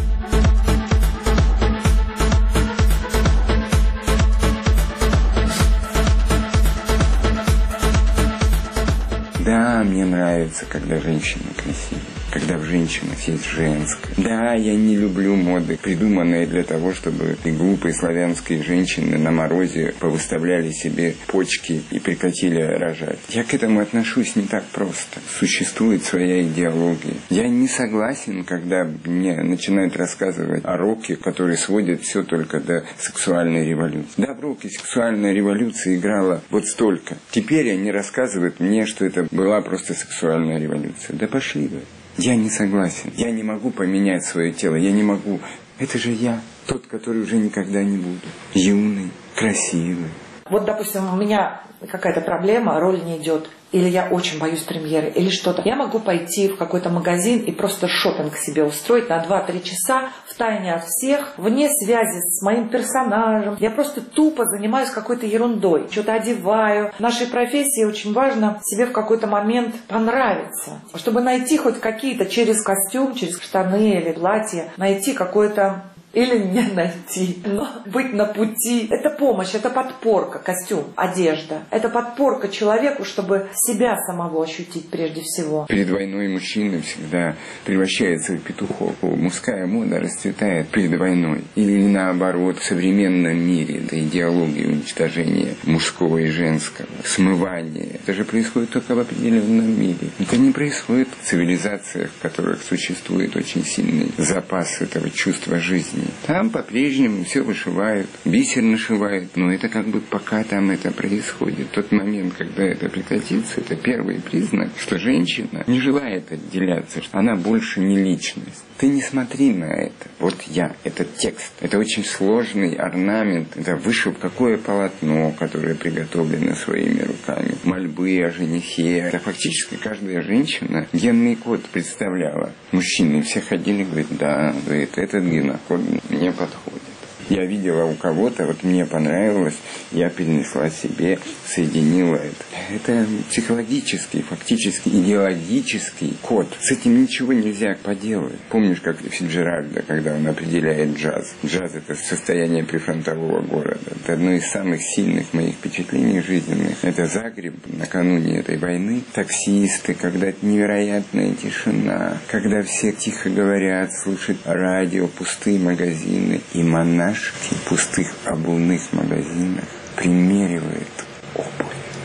Да, мне нравится, когда женщина красивая, когда в женщинах есть женское. Да, я не люблю моды, придуманные для того, чтобы и глупые славянские женщины на морозе повыставляли себе почки и прекратили рожать. Я к этому отношусь не так просто. Существует своя идеология. Я не согласен, когда мне начинают рассказывать о роке, который сводит все только до сексуальной революции. Да, в роке сексуальная революция играла вот столько. Теперь они рассказывают мне, что это была просто сексуальная революция. Да пошли вы. Я не согласен. Я не могу поменять свое тело. Я не могу. Это же я. Тот, который уже никогда не буду. Юный, красивый. Вот, допустим, у меня какая-то проблема, роль не идет, или я очень боюсь премьеры, или что-то. Я могу пойти в какой-то магазин и просто шопинг себе устроить на два-три часа втайне от всех, вне связи с моим персонажем. Я просто тупо занимаюсь какой-то ерундой, что-то одеваю. В нашей профессии очень важно себе в какой-то момент понравиться, чтобы найти хоть какие-то через костюм, через штаны или платье, найти какое-то... Или не найти, но быть на пути. Это помощь, это подпорка, костюм, одежда. Это подпорка человеку, чтобы себя самого ощутить прежде всего. Перед войной мужчина всегда превращается в петухов. Мужская мода расцветает перед войной. Или наоборот, в современном мире, это идеология уничтожения мужского и женского, смывания. Это же происходит только в определенном мире. Это не происходит в цивилизациях, в которых существует очень сильный запас этого чувства жизни. Там по-прежнему все вышивают, бисер нашивают, но это как бы пока там это происходит. Тот момент, когда это прекратится, это первый признак, что женщина не желает отделяться, что она больше не личность. Ты не смотри на это. Вот я, этот текст, это очень сложный орнамент, это вышив какое полотно, которое приготовлено своими руками, мольбы о женихе. Это фактически каждая женщина генный код представляла. Мужчины все ходили и говорят: да, говорит, этот генокод мне подходит. Я видела у кого-то, вот мне понравилось, я перенесла себе, соединила это. Это психологический, фактически идеологический код. С этим ничего нельзя поделать. Помнишь, как Фиджеральда, когда он определяет джаз? Джаз – это состояние прифронтового города. Это одно из самых сильных моих впечатлений жизненных. Это Загреб накануне этой войны. Таксисты, когда невероятная тишина, когда все тихо говорят, слушают радио, пустые магазины. И монах в пустых обувных магазинах примеривает обувь.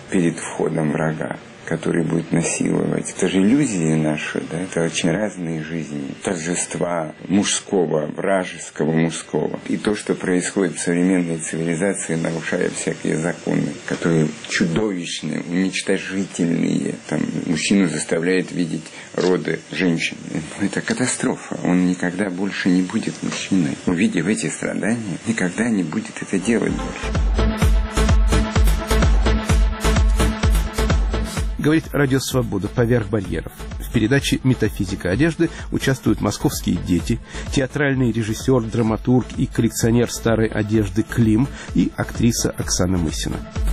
перед входом врага, который будет насиловать. Это же иллюзии наши, да? Это очень разные жизни. Торжества мужского, вражеского мужского. И то, что происходит в современной цивилизации, нарушая всякие законы, которые чудовищные, уничтожительные. Там мужчину заставляет видеть роды женщин. Это катастрофа. Он никогда больше не будет мужчиной. Увидев эти страдания, никогда не будет это делать больше. Говорит Радио Свобода «Поверх барьеров». В передаче «Метафизика одежды» участвуют московские дети, театральный режиссер, драматург и коллекционер старой одежды Клим и актриса Оксана Мысина.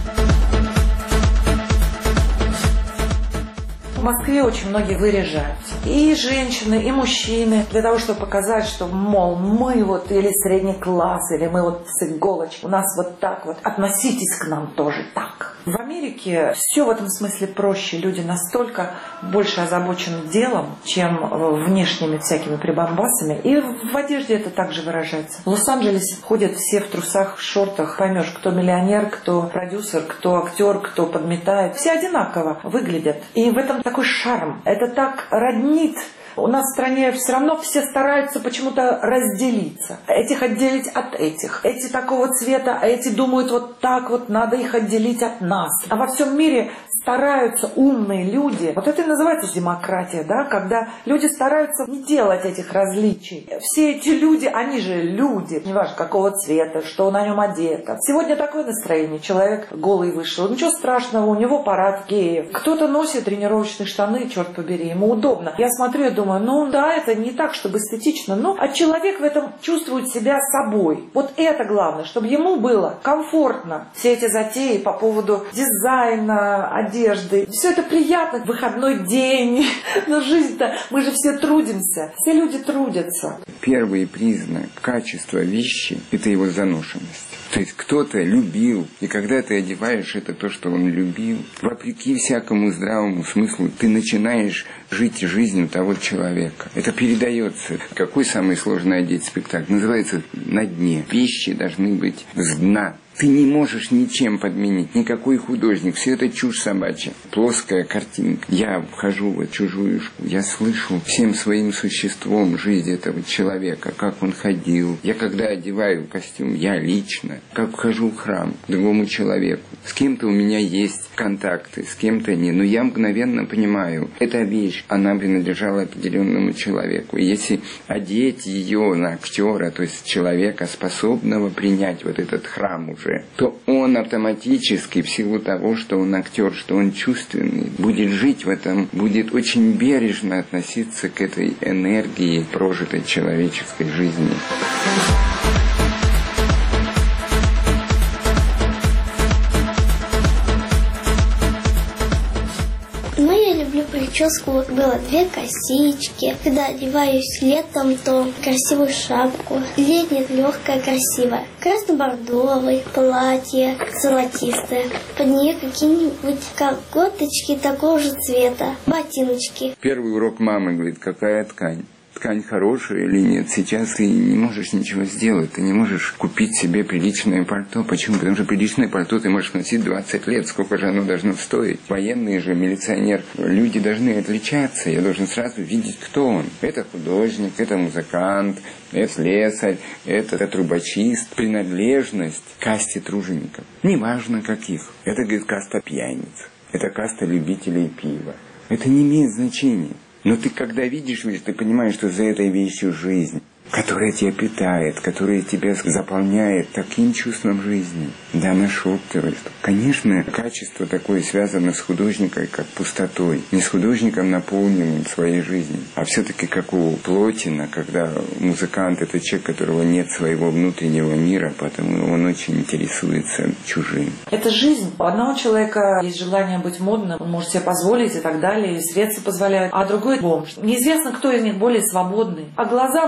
В Москве очень многие выряжаются. И женщины, и мужчины. Для того, чтобы показать, что, мол, мы вот или средний класс, или мы вот с иголочки. У нас вот так вот. Относитесь к нам тоже так. В Америке все в этом смысле проще. Люди настолько больше озабочены делом, чем внешними всякими прибамбасами. И в одежде это также выражается. В Лос-Анджелесе ходят все в трусах, в шортах. Поймешь, кто миллионер, кто продюсер, кто актер, кто подметает. Все одинаково выглядят. И в этом такой шарм. Это так роднит. У нас в стране все равно все стараются почему-то разделиться. Этих отделить от этих. Эти такого цвета, а эти думают вот так вот, надо их отделить от нас. А во всем мире стараются умные люди. Вот это и называется демократия, да, когда люди стараются не делать этих различий. Все эти люди, они же люди, неважно какого цвета, что на нем одето. Сегодня такое настроение, человек голый вышел, ничего страшного, у него парад геев. Кто-то носит тренировочные штаны, черт побери, ему удобно. Я смотрю и думаю, ну да, это не так, чтобы эстетично, но а человек в этом чувствует себя собой. Вот это главное, чтобы ему было комфортно. Все эти затеи по поводу дизайна, одежды, одежды. Все это приятно. Выходной день. Но жизнь-то, мы же все трудимся. Все люди трудятся. Первый признак качества вещи – это его заношенность. То есть кто-то любил, и когда ты одеваешь это то, что он любил, вопреки всякому здравому смыслу, ты начинаешь жить жизнью того человека. Это передается. Какой самый сложный одеть спектакль? Называется «На дне». Вещи должны быть с дна. Ты не можешь ничем подменить, никакой художник. Все это чушь собачья. Плоская картинка. Я вхожу в чужую школу. Я слышу всем своим существом жизнь этого человека, как он ходил. Я когда одеваю костюм, я лично, как вхожу в храм к другому человеку. С кем-то у меня есть контакты, с кем-то нет. Но я мгновенно понимаю, эта вещь, она принадлежала определенному человеку. И если одеть ее на актера, то есть человека, способного принять вот этот храм уже, то он автоматически, в силу того, что он актер, что он чувственный, будет жить в этом, будет очень бережно относиться к этой энергии прожитой человеческой жизни. Прическу было две косички. Когда одеваюсь летом, то красивую шапку. Летняя легкая, красивая. Красно-бордовое платье, золотистое. Под нее какие-нибудь колготочки такого же цвета. Ботиночки. Первый урок мамы говорит, какая ткань. Ткань хорошая или нет, сейчас ты не можешь ничего сделать, ты не можешь купить себе приличное пальто. Почему? Потому что приличное пальто ты можешь носить двадцать лет, сколько же оно должно стоить. Военные же, милиционер, люди должны отличаться, я должен сразу видеть, кто он. Это художник, это музыкант, это слесарь, это, это трубочист. Принадлежность к касте тружеников, неважно каких. Это, говорит, каста пьяниц, это каста любителей пива. Это не имеет значения. Но ты, когда видишь вещь, ты понимаешь, что за этой вещью жизнь, которая тебя питает, которая тебя заполняет таким чувством жизни. Да, нашептывает. Конечно, качество такое связано с художником, как пустотой. Не с художником, наполненным своей жизнью, а все-таки как у Плотина, когда музыкант – это человек, у которого нет своего внутреннего мира, поэтому он очень интересуется чужим. Это жизнь. У одного человека есть желание быть модным, он может себе позволить и так далее, и средства позволяют, а другой – бомж. Неизвестно, кто из них более свободный. А глаза могут сидеть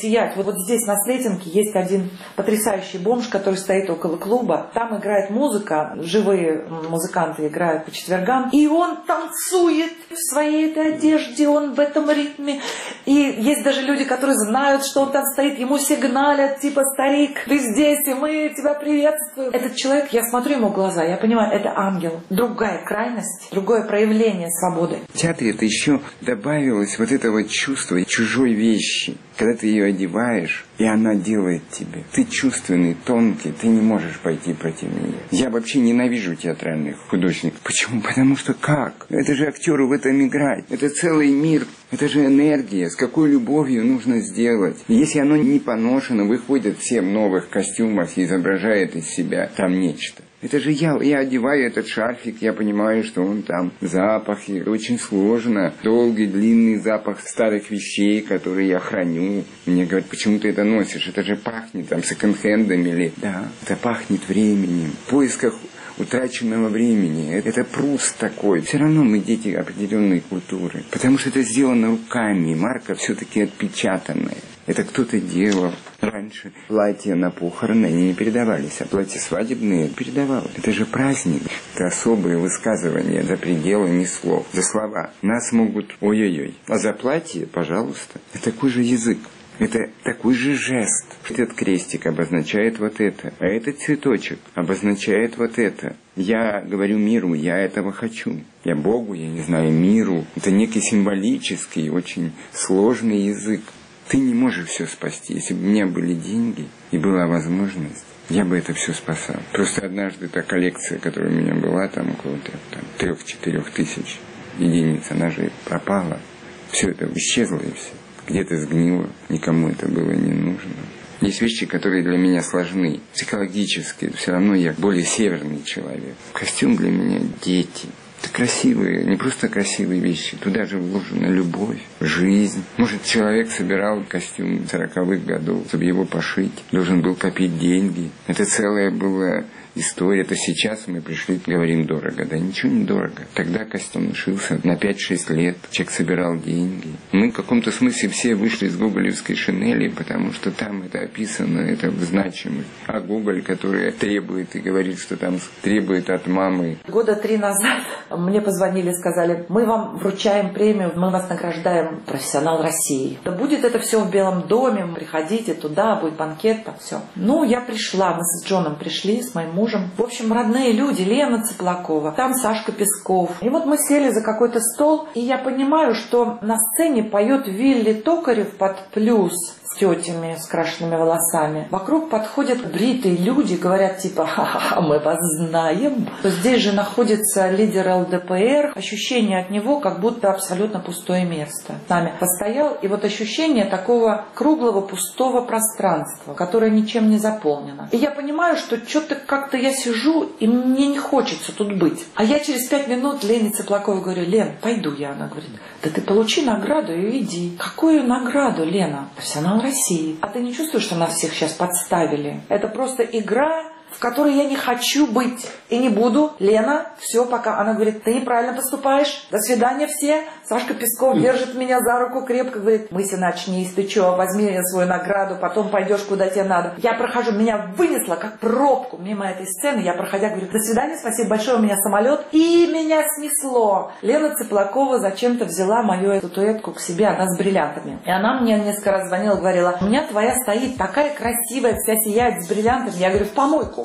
сиять. Вот, вот здесь на Слетинке есть один потрясающий бомж, который стоит около клуба. Там играет музыка, живые музыканты играют по четвергам. И он танцует в своей этой одежде, он в этом ритме. И есть даже люди, которые знают, что он там стоит, ему сигналят, типа, старик, ты здесь, и мы тебя приветствуем. Этот человек, я смотрю ему в глаза, я понимаю, это ангел. Другая крайность, другое проявление свободы. В театре это еще добавилось вот этого чувства чужой вещи. Когда ты ее одеваешь, и она делает тебе. Ты чувственный, тонкий, ты не можешь пойти против нее. Я вообще ненавижу театральных художников. Почему? Потому что как? Это же актеру в этом играть. Это целый мир. Это же энергия. С какой любовью нужно сделать. Если оно не поношено, выходят все в новых костюмах и изображает из себя там нечто. Это же я, я одеваю этот шарфик, я понимаю, что он там запах, и очень сложно, долгий, длинный запах старых вещей, которые я храню. Мне говорят, почему ты это носишь? Это же пахнет там секонд-хендом или... Да, это пахнет временем, в поисках утраченного времени. Это Пруст такой. Все равно мы дети определенной культуры, потому что это сделано руками, марка все-таки отпечатанная. Это кто-то делал. Раньше платья на похороны они не передавались, а платья свадебные передавалось. Это же праздник. Это особые высказывания за пределами слов. За слова. Нас могут ой-ой-ой. А за платье, пожалуйста. Это такой же язык. Это такой же жест. Этот крестик обозначает вот это. А этот цветочек обозначает вот это. Я говорю миру, я этого хочу. Я Богу, я не знаю, миру. Это некий символический, очень сложный язык. Ты не можешь все спасти. Если бы у меня были деньги и была возможность, я бы это все спасал. Просто однажды та коллекция, которая у меня была, там около трех-четырех тысяч единиц, она же пропала. Все это исчезло и все. Где-то сгнило, никому это было не нужно. Есть вещи, которые для меня сложны, психологически. Все равно я более северный человек. Костюм для меня дети. Это красивые, не просто красивые вещи. Туда же вложена любовь, жизнь. Может, человек собирал костюм сороковых годов, чтобы его пошить. Должен был копить деньги. Это целая была история. Это сейчас мы пришли, говорим, дорого. Да ничего не дорого. Тогда костюм шился на пять-шесть лет. Человек собирал деньги. Мы в каком-то смысле все вышли из гоголевской шинели, потому что там это описано, это значимо. А Гоголь, который требует и говорит, что там требует от мамы. Года три назад мне позвонили, сказали, мы вам вручаем премию, мы вас награждаем профессионал России. Да будет это все в Белом доме, приходите туда, будет банкет, там все. Ну, я пришла, мы с Джоном пришли, с моим мужем. В общем, родные люди, Лена Цыплакова, там Сашка Песков. И вот мы сели за какой-то стол, и я понимаю, что на сцене поет Вилли Токарев под плюс с тетями с крашенными волосами. Вокруг подходят бритые люди, говорят типа «Ха-ха-ха, мы вас знаем». То здесь же находится лидер эл дэ пэ эр. Ощущение от него, как будто абсолютно пустое место. С нами постоял, и вот ощущение такого круглого пустого пространства, которое ничем не заполнено. И я понимаю, что что-то как-то я сижу, и мне не хочется тут быть. А я через пять минут Лене Цыплаковой говорю: «Лен, пойду я». Она говорит: «Да ты получи награду и иди». «Какую награду, Лена?» «Профессионал России». «А ты не чувствуешь, что нас всех сейчас подставили? Это просто игра, в которой я не хочу быть и не буду. Лена, все, пока». Она говорит: «Ты неправильно поступаешь. До свидания все». Сашка Песков держит меня за руку крепко, говорит: «Мыся, начнись, ты что, возьми свою награду, потом пойдешь куда тебе надо». Я прохожу, меня вынесло как пробку мимо этой сцены. Я, проходя, говорю: «До свидания, спасибо большое, у меня самолет». И меня снесло. Лена Цыплакова зачем-то взяла мою статуэтку к себе, она с бриллиантами. И она мне несколько раз звонила, говорила: «У меня твоя стоит, такая красивая, вся сияет с бриллиантами». Я говорю: «В помойку».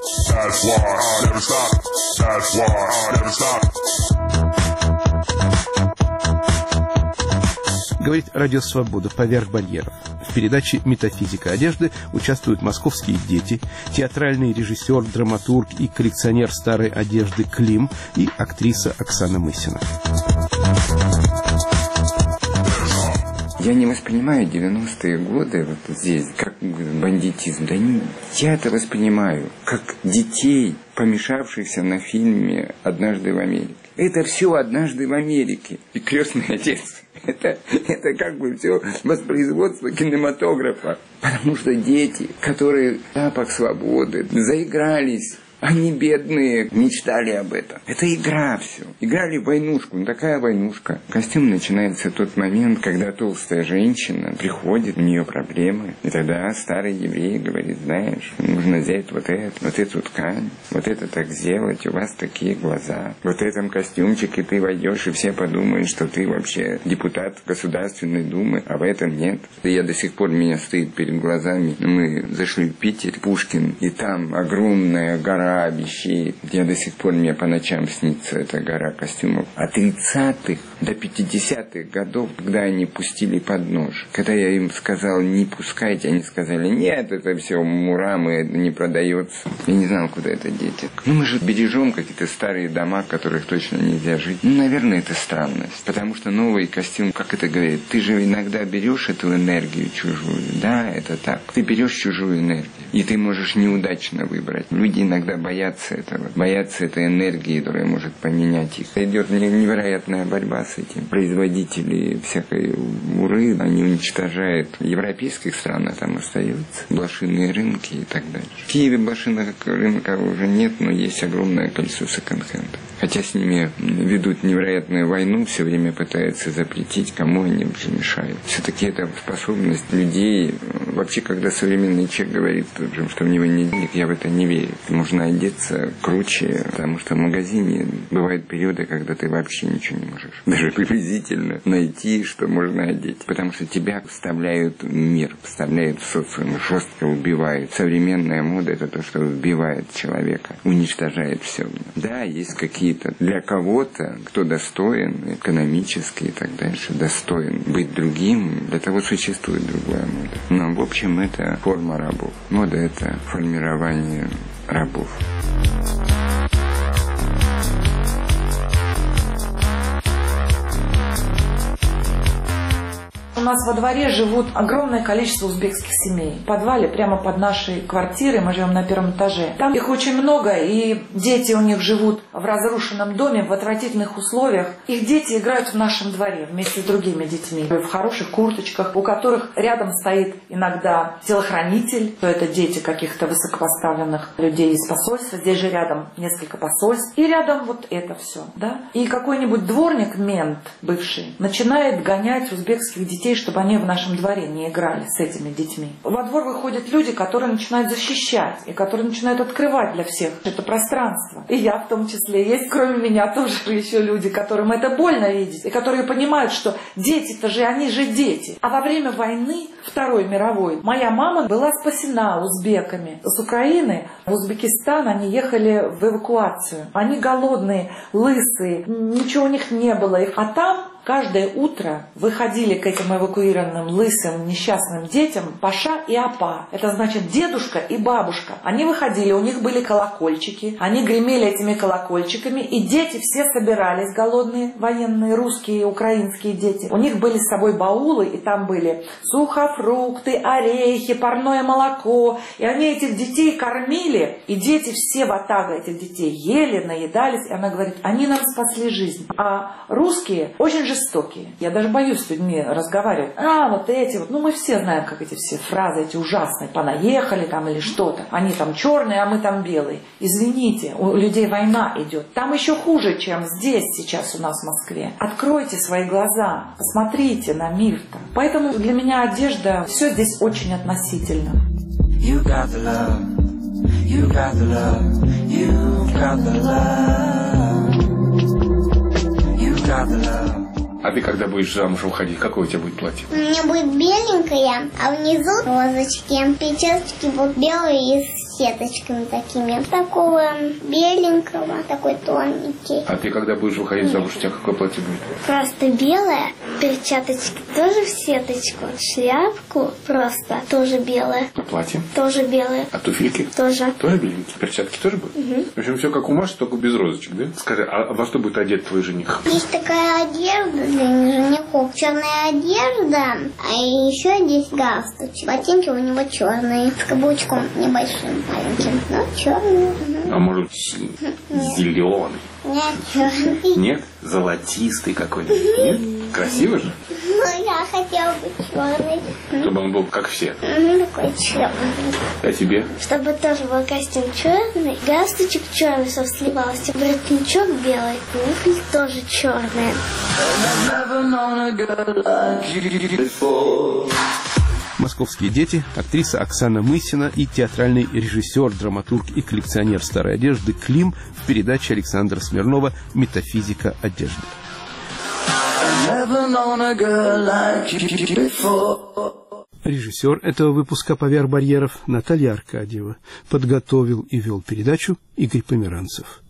Говорит Радио Свобода «Поверх барьеров». В передаче «Метафизика одежды» участвуют московские дети, театральный режиссер, драматург и коллекционер старой одежды Клим и актриса Оксана Мысина. Я не воспринимаю девяностые годы вот здесь как бандитизм. Да не, я это воспринимаю как детей, помешавшихся на фильме «Однажды в Америке». Это все «Однажды в Америке». И «Крестный отец». Это, это как бы все воспроизводство кинематографа. Потому что дети, которые запах свободы, заигрались Они, бедные, мечтали об этом. Это игра все. Играли в войнушку. Ну, такая войнушка. Костюм начинается в тот момент, когда толстая женщина приходит, у нее проблемы. И тогда старый еврей говорит: знаешь, нужно взять вот это, вот эту ткань, вот это так сделать, у вас такие глаза. Вот в этом костюмчике ты войдешь, и все подумают, что ты вообще депутат Государственной Думы, а в этом нет. И я до сих пор, меня стоит перед глазами. Мы зашли в Питер, Пушкин, и там огромная гора вещей. Я до сих пор, мне по ночам снится эта гора костюмов. От тридцатых до пятидесятых годов, когда они пустили под нож. Когда я им сказал: не пускайте, они сказали: нет, это все мурамы, это не продается. Я не знал, куда это деть. Ну, мы же бережем какие-то старые дома, в которых точно нельзя жить. Ну, наверное, это странность. Потому что новый костюм, как это говорит, ты же иногда берешь эту энергию чужую. Да, это так. Ты берешь чужую энергию, и ты можешь неудачно выбрать. Люди иногда боятся этого. Боятся этой энергии, которая может поменять их. Идет невероятная борьба с этим. Производители всякой уры, они уничтожают в европейских странах, там остаются блошиные рынки и так далее. В Киеве блошиных рынка уже нет, но есть огромное количество секонд-хендов. Хотя с ними ведут невероятную войну, все время пытаются запретить, кому они же мешают. Все-таки это способность людей. Вообще, когда современный человек говорит, что у него нет денег, я в это не верю. Можно одеться круче, потому что в магазине бывают периоды, когда ты вообще ничего не можешь даже приблизительно найти, что можно одеть. Потому что тебя вставляют в мир, вставляют в социум, жестко убивают. Современная мода — это то, что убивает человека, уничтожает все. Да, есть какие-то для кого-то, кто достоин экономически и так дальше, достоин быть другим, для того существует другая мода. Но в общем это форма рабов. Мода — это формирование рабов. У нас во дворе живут огромное количество узбекских семей. В подвале прямо под нашей квартирой, мы живем на первом этаже. Там их очень много, и дети у них живут в разрушенном доме, в отвратительных условиях. Их дети играют в нашем дворе вместе с другими детьми. В хороших курточках, у которых рядом стоит иногда телохранитель. Это дети каких-то высокопоставленных людей из посольства. Здесь же рядом несколько посольств. И рядом вот это все. Да? И какой-нибудь дворник, мент бывший, начинает гонять узбекских детей, чтобы они в нашем дворе не играли с этими детьми. Во двор выходят люди, которые начинают защищать, и которые начинают открывать для всех это пространство. И я в том числе. Есть, кроме меня, тоже еще люди, которым это больно видеть, и которые понимают, что дети-то же, они же дети. А во время войны, Второй мировой, моя мама была спасена узбеками. С Украины в Узбекистан они ехали в эвакуацию. Они голодные, лысые, ничего у них не было. А там каждое утро выходили к этим эвакуированным лысым несчастным детям паша и апа. Это значит дедушка и бабушка. Они выходили, у них были колокольчики, они гремели этими колокольчиками, и дети все собирались, голодные, военные, русские, украинские дети. У них были с собой баулы, и там были сухофрукты, орехи, парное молоко. И они этих детей кормили, и дети все ватага этих детей ели, наедались. И она говорит: они нам спасли жизнь. А русские очень жестокие. Я даже боюсь с людьми разговаривать. А, вот эти вот. Ну, мы все знаем, как эти все фразы, эти ужасные. Понаехали там или что-то. Они там черные, а мы там белые. Извините, у людей война идет. Там еще хуже, чем здесь сейчас у нас в Москве. Откройте свои глаза. Посмотрите на мир-то. Поэтому для меня одежда, все здесь очень относительно. You got the love. You got the love. You got the love. You got the love. А ты когда будешь замуж выходить, какое у тебя будет платье? У меня будет беленькое, а внизу розочки. Причесочки будут белые и с сеточками такими. Такого беленького, такой тоненький. А ты когда будешь выходить замуж, у тебя какое платье будет? Просто белое, перчаточки тоже в сеточку. Шляпку просто тоже белая. А платье? Тоже белое. А туфельки? Тоже. Тоже беленькие? Перчатки тоже будут? Угу. В общем, все как у Маши, только без розочек, да? Скажи, а во что будет одет твой жених? Есть такая одежда для женихов. Черная одежда, а еще здесь галстучек. Ботинки у него черные, с каблучком небольшим, маленьким, но черные. А может, зеленый? Нет, черный. Нет? Золотистый какой-нибудь? Нет? Красиво же? Ну, я хотела быть черной. Чтобы он был как все. Угу, такой черный. А тебе? Чтобы тоже был костюм черный, галстучек черный, чтобы сливался, воротничок белый, туфли тоже черные. «Московские дети», актриса Оксана Мысина и театральный режиссер, драматург и коллекционер старой одежды Клим в передаче Александра Смирнова «Метафизика одежды». Режиссер этого выпуска «Поверх барьеров» Наталья Аркадьева. Подготовил и вел передачу Игорь Померанцев.